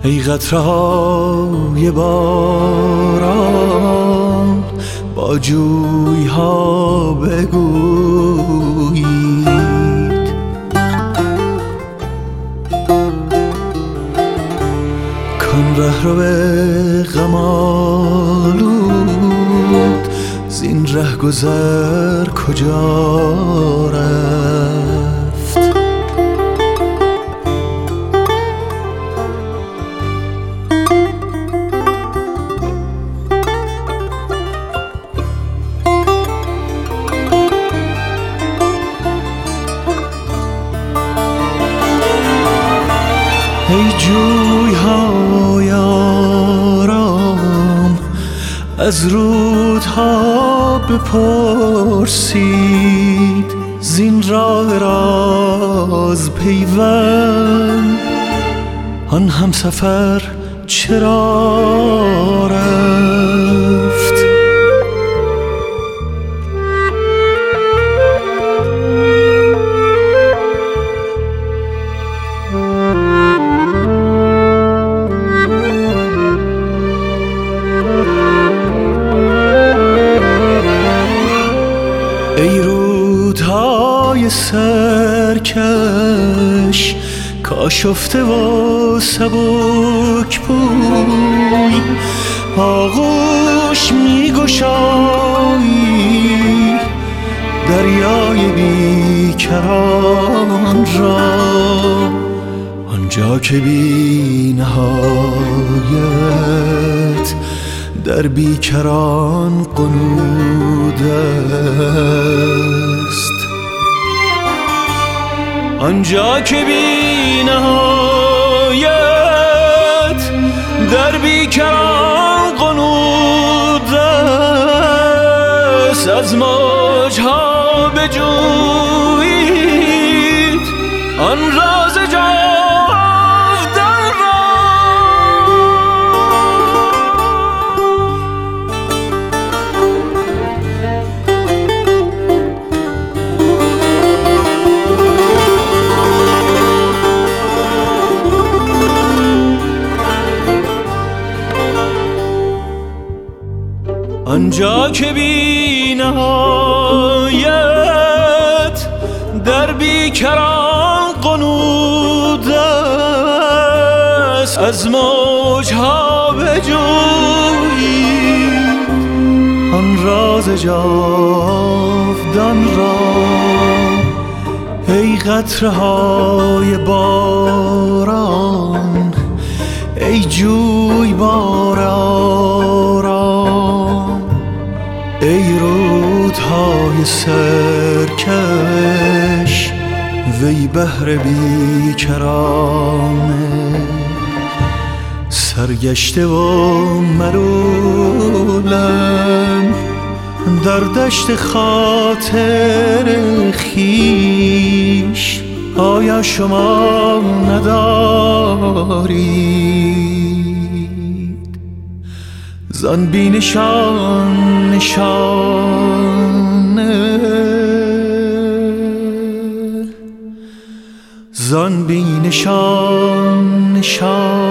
ای قطره‌های باران با جوی‌ها بگویید کان رهرو غم آلود زین ره گذر کجا رفت؟ ای جوی‌های آرام از رودها بپرسید زین راه راز پیوند آن همسفر چرا رفت؟ ای رودهای سرکش کاشفته و سبک بوی آغوش می گشایی دریای بیکران را آنجا که بی نهایت در بیکران قنود است آنجا که بی نهایت در بیکران قنود است از موجها بجویید آن راز جاودان را آنجا که بی نهایت در بیکران قنود است از موجها بجویید آن راز جاودان را ای قطره‌های باران ای جویبار آرام ای رودهای سرکش وی بحر بیکرانه سرگشته و ملولم در دشت خاطر خویش آیا شما ندارید زان بی نشان نشانه زان بی نشان نشانه